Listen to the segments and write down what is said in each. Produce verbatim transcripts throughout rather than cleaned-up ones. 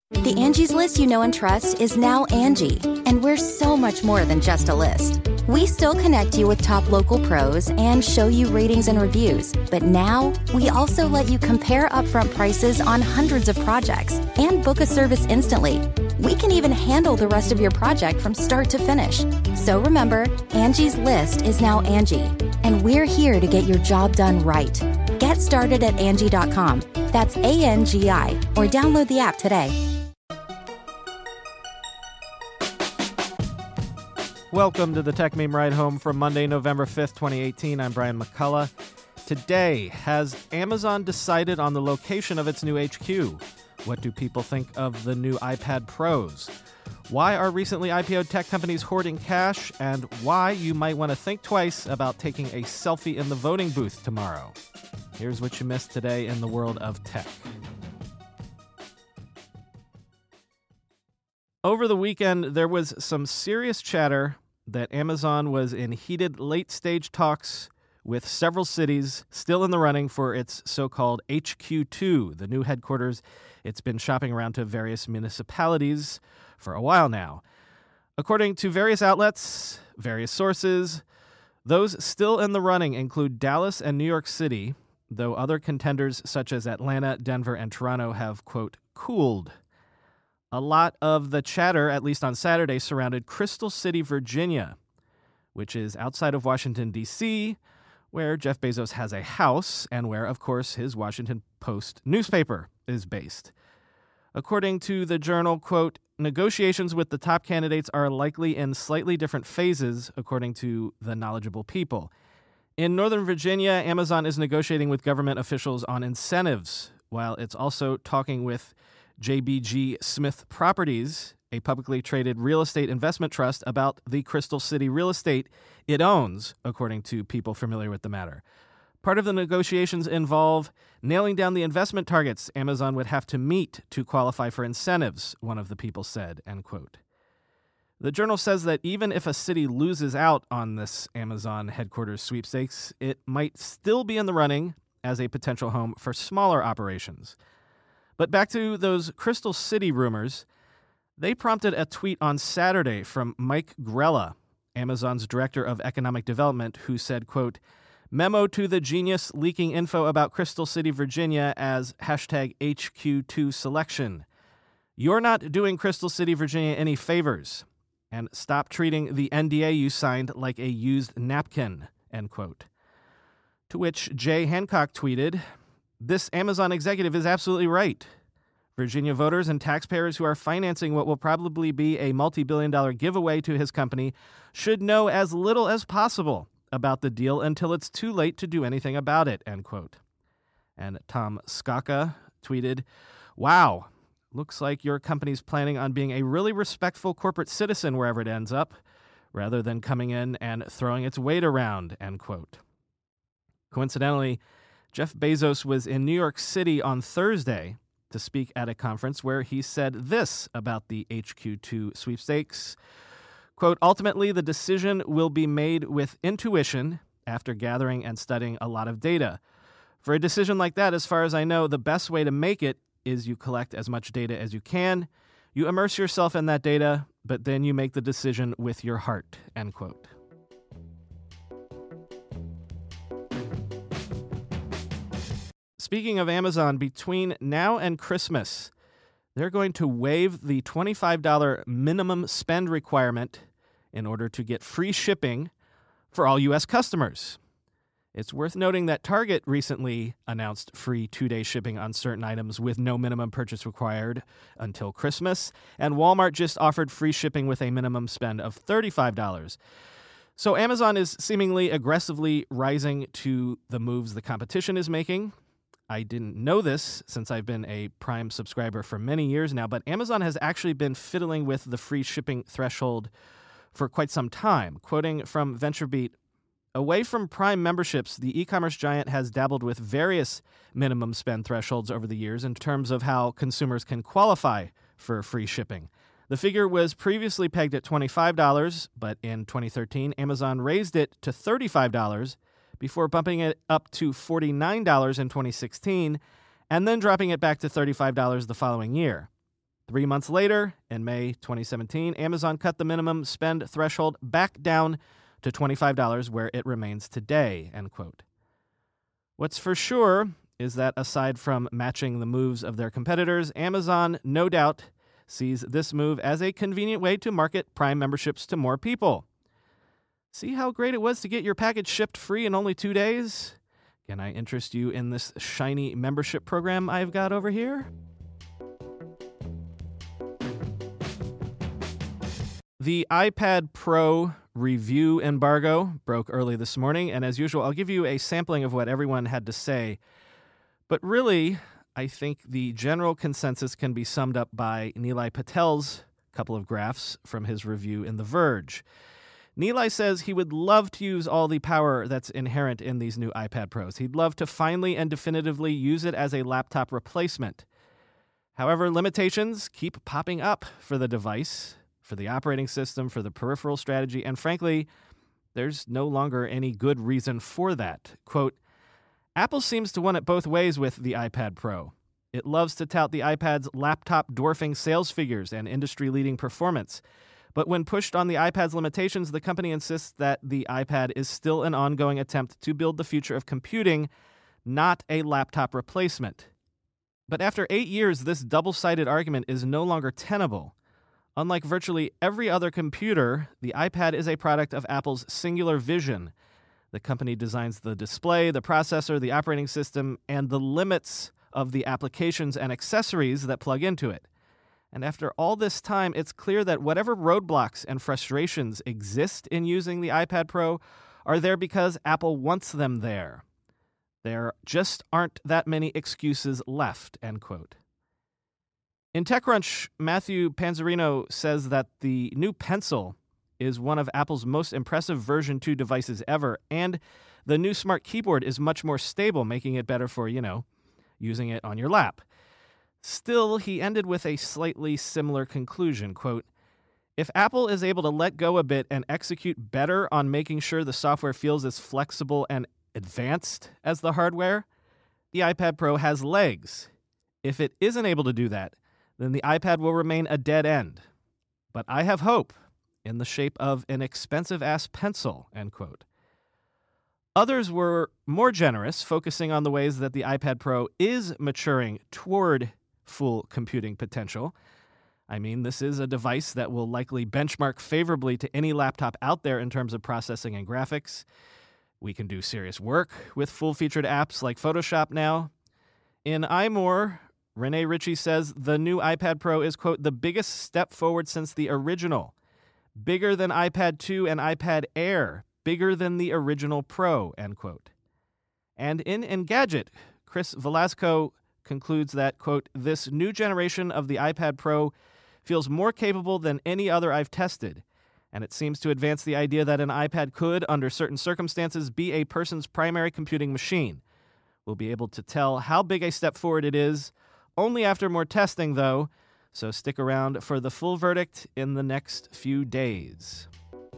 The Angie's List you know and trust is now Angie, and we're so much more than just a list. We still connect you with top local pros and show you ratings and reviews, but now we also let you compare upfront prices on hundreds of projects and book a service instantly. We can even handle the rest of your project from start to finish. So remember, Angie's List is now Angie, and we're here to get your job done right. Get started at Angie dot com. That's A N G I, or download the app today. Welcome to the Tech Meme Ride Home from Monday, November fifth, twenty eighteen. I'm Brian McCullough. Today, has Amazon decided on the location of its new H Q? What do people think of the new iPad Pros? Why are recently I P O'd tech companies hoarding cash? And why you might want to think twice about taking a selfie in the voting booth tomorrow. Here's what you missed today in the world of tech. Over the weekend, there was some serious chatter that Amazon was in heated late-stage talks with several cities still in the running for its so-called H Q two, the new headquarters. It's been shopping around to various municipalities for a while now. According to various outlets, various sources, those still in the running include Dallas and New York City, though other contenders such as Atlanta, Denver, and Toronto have, quote, cooled. A lot of the chatter, at least on Saturday, surrounded Crystal City, Virginia, which is outside of Washington, D C, where Jeff Bezos has a house and where, of course, his Washington Post newspaper is based. According to the journal, quote, negotiations with the top candidates are likely in slightly different phases, according to the knowledgeable people. In Northern Virginia, Amazon is negotiating with government officials on incentives, while it's also talking with J B G Smith Properties, a publicly traded real estate investment trust, about the Crystal City real estate it owns, according to people familiar with the matter. Part of the negotiations involve nailing down the investment targets Amazon would have to meet to qualify for incentives, one of the people said, end quote. The journal says that even if a city loses out on this Amazon headquarters sweepstakes, it might still be in the running as a potential home for smaller operations. But back to those Crystal City rumors, they prompted a tweet on Saturday from Mike Grella, Amazon's director of economic development, who said, quote, memo to the genius leaking info about Crystal City, Virginia as hashtag H Q two selection. You're not doing Crystal City, Virginia any favors, and stop treating the N D A you signed like a used napkin, end quote. To which Jay Hancock tweeted, this Amazon executive is absolutely right. Virginia voters and taxpayers who are financing what will probably be a multi-billion dollar giveaway to his company should know as little as possible about the deal until it's too late to do anything about it, end quote. And Tom Skaka tweeted, wow, looks like your company's planning on being a really respectful corporate citizen wherever it ends up, rather than coming in and throwing its weight around, end quote. Coincidentally, Jeff Bezos was in New York City on Thursday to speak at a conference where he said this about the H Q two sweepstakes. Quote, ultimately, the decision will be made with intuition after gathering and studying a lot of data. For a decision like that, as far as I know, the best way to make it is you collect as much data as you can, you immerse yourself in that data, but then you make the decision with your heart, end quote. Speaking of Amazon, between now and Christmas, they're going to waive the twenty-five dollars minimum spend requirement in order to get free shipping for all U S customers. It's worth noting that Target recently announced free two-day shipping on certain items with no minimum purchase required until Christmas, and Walmart just offered free shipping with a minimum spend of thirty-five dollars. So Amazon is seemingly aggressively rising to the moves the competition is making. I didn't know this since I've been a Prime subscriber for many years now, but Amazon has actually been fiddling with the free shipping threshold for quite some time. Quoting from VentureBeat, away from Prime memberships, the e-commerce giant has dabbled with various minimum spend thresholds over the years in terms of how consumers can qualify for free shipping. The figure was previously pegged at twenty-five dollars, but in twenty thirteen, Amazon raised it to thirty-five dollars before bumping it up to forty-nine dollars in twenty sixteen, and then dropping it back to thirty-five dollars the following year. Three months later, in May twenty seventeen, Amazon cut the minimum spend threshold back down to twenty-five dollars, where it remains today, end quote. What's for sure is that aside from matching the moves of their competitors, Amazon, no doubt, sees this move as a convenient way to market Prime memberships to more people. See how great it was to get your package shipped free in only two days? Can I interest you in this shiny membership program I've got over here? The iPad Pro review embargo broke early this morning, and as usual, I'll give you a sampling of what everyone had to say. But really, I think the general consensus can be summed up by Nilay Patel's couple of graphs from his review in The Verge. Nilay says he would love to use all the power that's inherent in these new iPad Pros. He'd love to finally and definitively use it as a laptop replacement. However, limitations keep popping up for the device, for the operating system, for the peripheral strategy, and frankly, there's no longer any good reason for that. Quote, Apple seems to want it both ways with the iPad Pro. It loves to tout the iPad's laptop-dwarfing sales figures and industry-leading performance. But when pushed on the iPad's limitations, the company insists that the iPad is still an ongoing attempt to build the future of computing, not a laptop replacement. But after eight years, this double-sided argument is no longer tenable. Unlike virtually every other computer, the iPad is a product of Apple's singular vision. The company designs the display, the processor, the operating system, and the limits of the applications and accessories that plug into it. And after all this time, it's clear that whatever roadblocks and frustrations exist in using the iPad Pro are there because Apple wants them there. There just aren't that many excuses left, end quote. In TechCrunch, Matthew Panzarino says that the new Pencil is one of Apple's most impressive version two devices ever, and the new Smart Keyboard is much more stable, making it better for, you know, using it on your lap. Still, he ended with a slightly similar conclusion, quote, if Apple is able to let go a bit and execute better on making sure the software feels as flexible and advanced as the hardware, the iPad Pro has legs. If it isn't able to do that, then the iPad will remain a dead end. But I have hope in the shape of an expensive-ass pencil, end quote. Others were more generous, focusing on the ways that the iPad Pro is maturing toward full computing potential. I mean, this is a device that will likely benchmark favorably to any laptop out there in terms of processing and graphics. We can do serious work with full-featured apps like Photoshop now. In iMore, Rene Ritchie says the new iPad Pro is, quote, the biggest step forward since the original. Bigger than iPad two and iPad Air. Bigger than the original Pro, end quote. And in Engadget, Chris Velasco concludes that, quote, this new generation of the iPad Pro feels more capable than any other I've tested, and it seems to advance the idea that an iPad could, under certain circumstances, be a person's primary computing machine. We'll be able to tell how big a step forward it is only after more testing, though, so stick around for the full verdict in the next few days.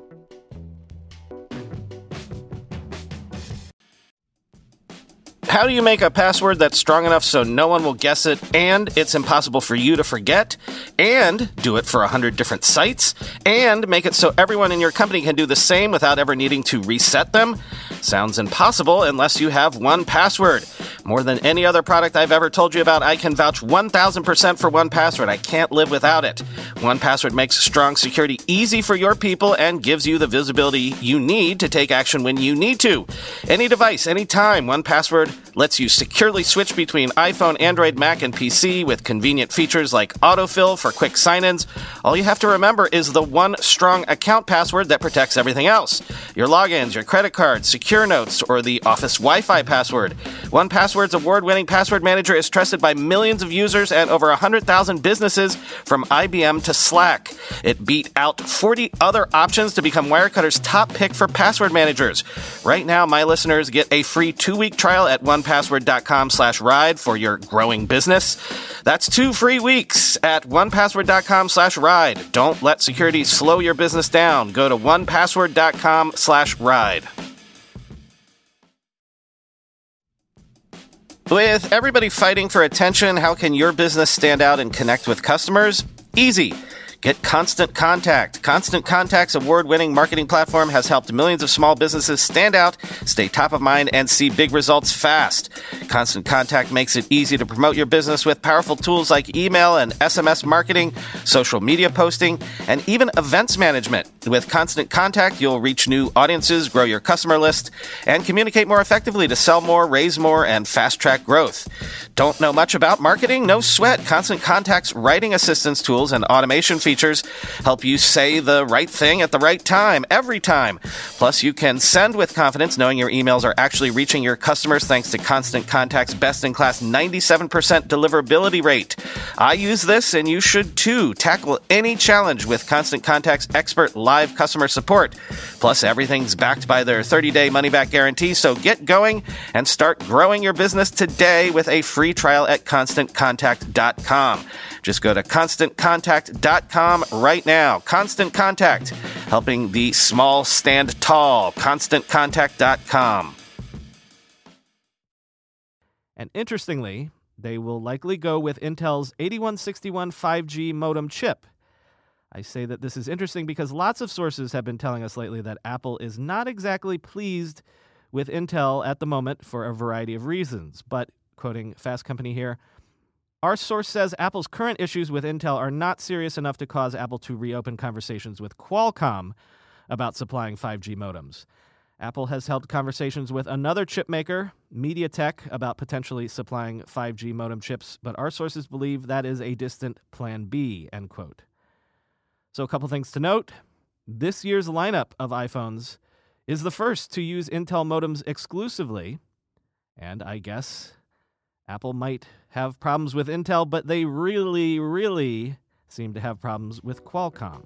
How do you make a password that's strong enough so no one will guess it, and it's impossible for you to forget, and do it for one hundred different sites, and make it so everyone in your company can do the same without ever needing to reset them? Sounds impossible unless you have one Password. More than any other product I've ever told you about, I can vouch one thousand percent for one Password. I can't live without it. one Password makes strong security easy for your people and gives you the visibility you need to take action when you need to. Any device, anytime, one Password lets you securely switch between iPhone, Android, Mac, and P C with convenient features like autofill for quick sign-ins. All you have to remember is the one strong account password that protects everything else. Your logins, your credit cards, secure notes, or the Office Wi-Fi password. one Password's award-winning password manager is trusted by millions of users and over one hundred thousand businesses from I B M to Slack. It beat out forty other options to become Wirecutter's top pick for password managers. Right now, my listeners get a free two-week trial at one password dot com slash ride for your growing business. That's two free weeks at one password dot com slash ride. Don't let security slow your business down. Go to one password dot com slash ride. With everybody fighting for attention, how can your business stand out and connect with customers? Easy. Get Constant Contact. Constant Contact's award-winning marketing platform has helped millions of small businesses stand out, stay top of mind, and see big results fast. Constant Contact makes it easy to promote your business with powerful tools like email and S M S marketing, social media posting, and even events management. With Constant Contact, you'll reach new audiences, grow your customer list, and communicate more effectively to sell more, raise more, and fast-track growth. Don't know much about marketing? No sweat. Constant Contact's writing assistance tools and automation features help you say the right thing at the right time, every time. Plus, you can send with confidence knowing your emails are actually reaching your customers thanks to Constant Contact's best-in-class ninety-seven percent deliverability rate. I use this, and you should too. Tackle any challenge with Constant Contact's expert live customer support. Plus, everything's backed by their thirty-day money-back guarantee, so get going and start growing your business today with a free trial at constant contact dot com. Just go to constant contact dot com right now. Constant Contact, helping the small stand tall. constant contact dot com. And interestingly, they will likely go with Intel's eighty-one sixty-one five G modem chip. I say that this is interesting because lots of sources have been telling us lately that Apple is not exactly pleased with Intel at the moment for a variety of reasons. But, quoting Fast Company here, our source says Apple's current issues with Intel are not serious enough to cause Apple to reopen conversations with Qualcomm about supplying five G modems. Apple has held conversations with another chip maker, MediaTek, about potentially supplying five G modem chips, but our sources believe that is a distant plan B, end quote. So a couple things to note. This year's lineup of iPhones is the first to use Intel modems exclusively, and I guess Apple might have problems with Intel, but they really, really seem to have problems with Qualcomm.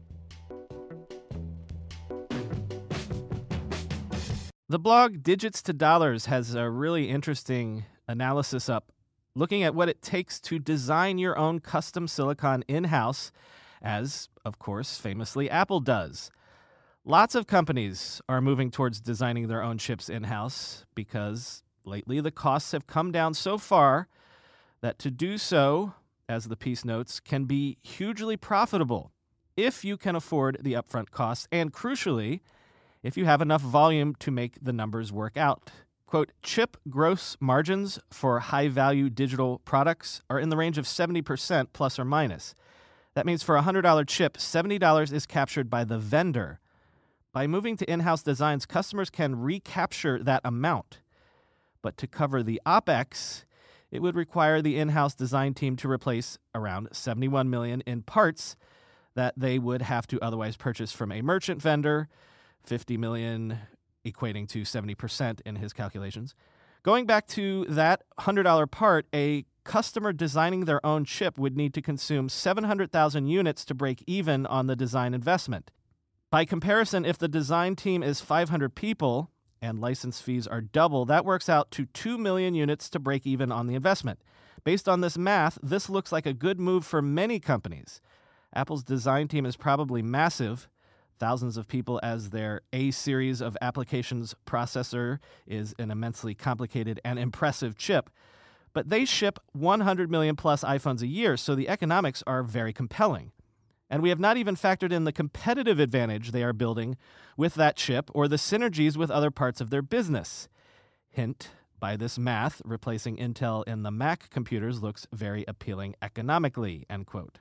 The blog Digits to Dollars has a really interesting analysis up looking at what it takes to design your own custom silicon in-house, as, of course, famously Apple does. Lots of companies are moving towards designing their own chips in-house because lately the costs have come down so far that to do so, as the piece notes, can be hugely profitable if you can afford the upfront costs and, crucially, if you have enough volume to make the numbers work out. Quote, chip gross margins for high-value digital products are in the range of seventy percent plus or minus. That means for a one hundred dollars chip, seventy dollars is captured by the vendor. By moving to in-house designs, customers can recapture that amount. But to cover the OpEx, it would require the in-house design team to replace around seventy-one million dollars in parts that they would have to otherwise purchase from a merchant vendor, fifty million dollars equating to seventy percent in his calculations. Going back to that one hundred dollars part, a customer designing their own chip would need to consume seven hundred thousand units to break even on the design investment. By comparison, if the design team is five hundred people and license fees are double, that works out to two million units to break even on the investment. Based on this math, this looks like a good move for many companies. Apple's design team is probably massive. Thousands of people, as their A-series of applications processor is an immensely complicated and impressive chip. But they ship one hundred million plus iPhones a year, so the economics are very compelling. And we have not even factored in the competitive advantage they are building with that chip or the synergies with other parts of their business. Hint, by this math, replacing Intel in the Mac computers looks very appealing economically, end quote.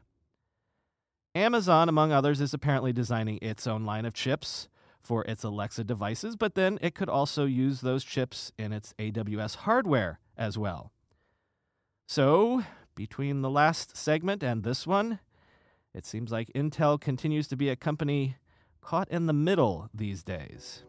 Amazon, among others, is apparently designing its own line of chips for its Alexa devices, but then it could also use those chips in its A W S hardware as well. So, between the last segment and this one, it seems like Intel continues to be a company caught in the middle these days.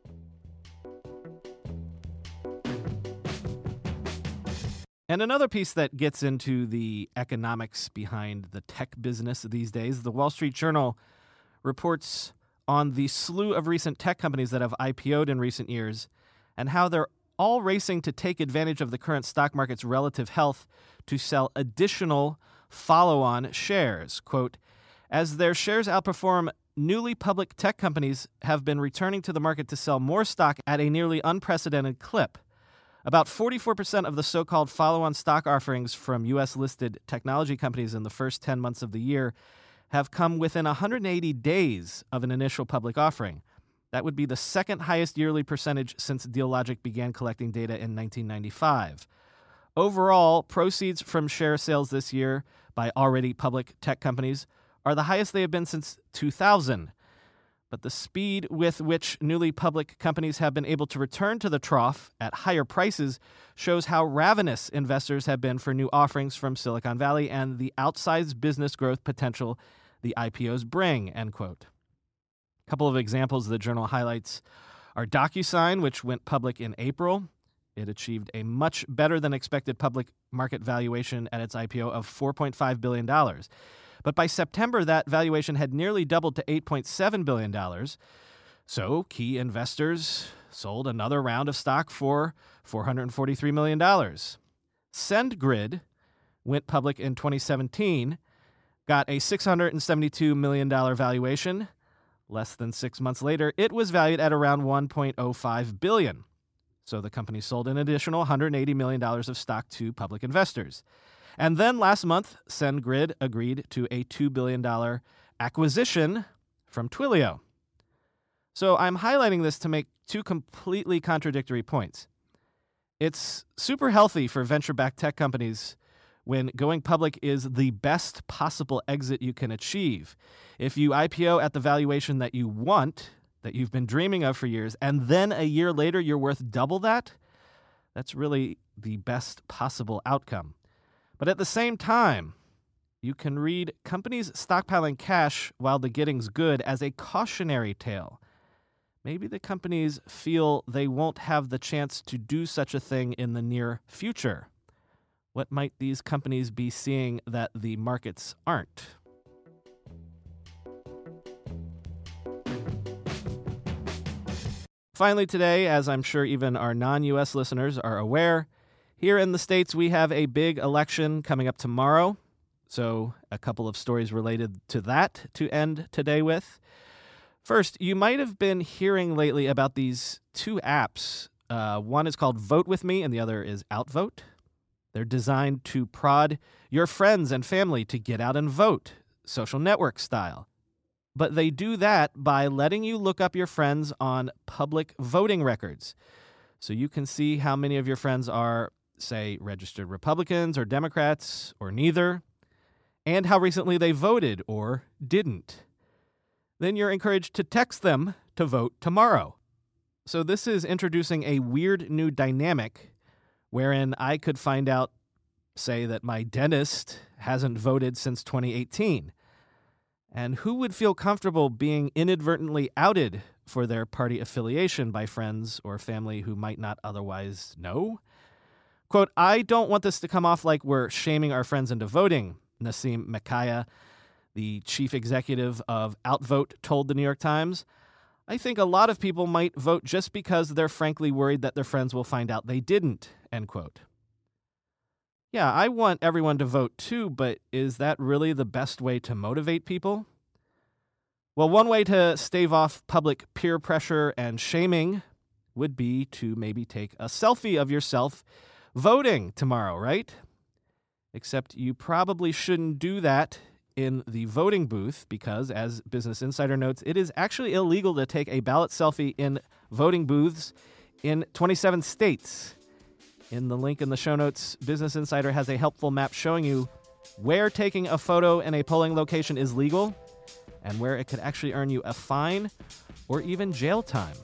And another piece that gets into the economics behind the tech business these days, the Wall Street Journal reports on the slew of recent tech companies that have I P O'd in recent years and how they're all racing to take advantage of the current stock market's relative health to sell additional follow-on shares. Quote, as their shares outperform, newly public tech companies have been returning to the market to sell more stock at a nearly unprecedented clip. About forty-four percent of the so-called follow-on stock offerings from U S-listed technology companies in the first ten months of the year have come within one hundred eighty days of an initial public offering. That would be the second highest yearly percentage since Dealogic began collecting data in nineteen ninety-five. Overall, proceeds from share sales this year by already public tech companies are the highest they have been since two thousand. But the speed with which newly public companies have been able to return to the trough at higher prices shows how ravenous investors have been for new offerings from Silicon Valley and the outsized business growth potential the I P Os bring, end quote. A couple of examples the journal highlights are DocuSign, which went public in April. It achieved a much better than expected public market valuation at its I P O of four point five billion dollars. But by September, that valuation had nearly doubled to eight point seven billion dollars. So key investors sold another round of stock for four hundred forty-three million dollars. SendGrid went public in twenty seventeen, got a six hundred seventy-two million dollars valuation. Less than six months later, it was valued at around one point oh five billion dollars. So the company sold an additional one hundred eighty million dollars of stock to public investors. And then last month, SendGrid agreed to a two billion dollars acquisition from Twilio. So I'm highlighting this to make two completely contradictory points. It's super healthy for venture-backed tech companies when going public is the best possible exit you can achieve. If you I P O at the valuation that you want, that you've been dreaming of for years, and then a year later you're worth double that, that's really the best possible outcome. But at the same time, you can read companies stockpiling cash while the getting's good as a cautionary tale. Maybe the companies feel they won't have the chance to do such a thing in the near future. What might these companies be seeing that the markets aren't? Finally today, as I'm sure even our non-U S listeners are aware, here in the States, we have a big election coming up tomorrow, so a couple of stories related to that to end today with. First, you might have been hearing lately about these two apps. Uh, one is called Vote With Me, and the other is Outvote. They're designed to prod your friends and family to get out and vote, social network style. But they do that by letting you look up your friends on public voting records. So you can see how many of your friends are, say, registered Republicans or Democrats or neither, and how recently they voted or didn't. Then you're encouraged to text them to vote tomorrow. So this is introducing a weird new dynamic wherein I could find out, say, that my dentist hasn't voted since twenty eighteen. And who would feel comfortable being inadvertently outed for their party affiliation by friends or family who might not otherwise know? Quote, I don't want this to come off like we're shaming our friends into voting, Nassim Makaya, the chief executive of Outvote, told the New York Times. I think a lot of people might vote just because they're frankly worried that their friends will find out they didn't, end quote. Yeah, I want everyone to vote too, but is that really the best way to motivate people? Well, one way to stave off public peer pressure and shaming would be to maybe take a selfie of yourself voting tomorrow, right? Except you probably shouldn't do that in the voting booth because, as Business Insider notes, it is actually illegal to take a ballot selfie in voting booths in twenty-seven states. In the link in the show notes, Business Insider has a helpful map showing you where taking a photo in a polling location is legal and where it could actually earn you a fine or even jail time.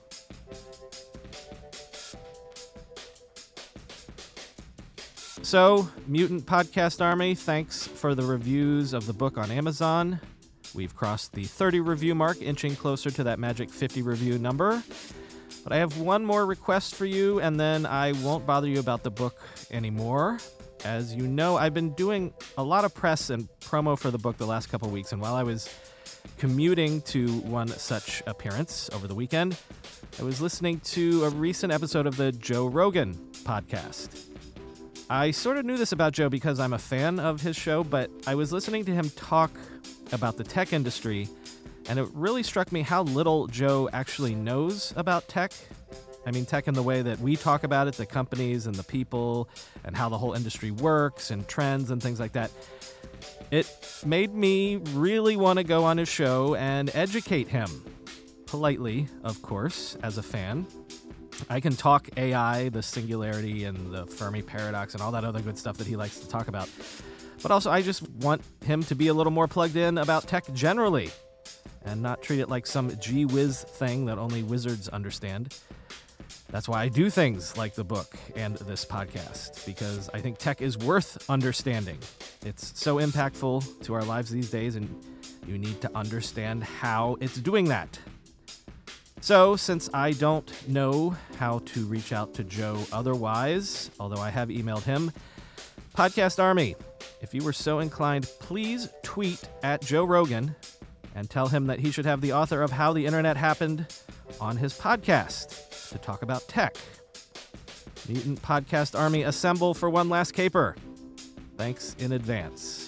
So, Mutant Podcast Army, thanks for the reviews of the book on Amazon. We've crossed the thirty review mark, inching closer to that magic fifty review number. But I have one more request for you, and then I won't bother you about the book anymore. As you know, I've been doing a lot of press and promo for the book the last couple weeks, and while I was commuting to one such appearance over the weekend, I was listening to a recent episode of the Joe Rogan podcast. I sort of knew this about Joe because I'm a fan of his show, but I was listening to him talk about the tech industry, and it really struck me how little Joe actually knows about tech I mean, tech in the way that we talk about it, the companies and the people and how the whole industry works and trends and things like that. It made me really want to go on his show and educate him. Politely, of course, as a fan. I can talk A I, the singularity and the Fermi paradox and all that other good stuff that he likes to talk about. But also, I just want him to be a little more plugged in about tech generally and not treat it like some gee whiz thing that only wizards understand. That's why I do things like the book and this podcast, because I think tech is worth understanding. It's so impactful to our lives these days, and you need to understand how it's doing that. So, since I don't know how to reach out to Joe otherwise, although I have emailed him, Podcast Army, if you were so inclined, please tweet at Joe Rogan and tell him that he should have the author of How the Internet Happened on his podcast to talk about tech. Mutant Podcast Army, assemble for one last caper. Thanks in advance.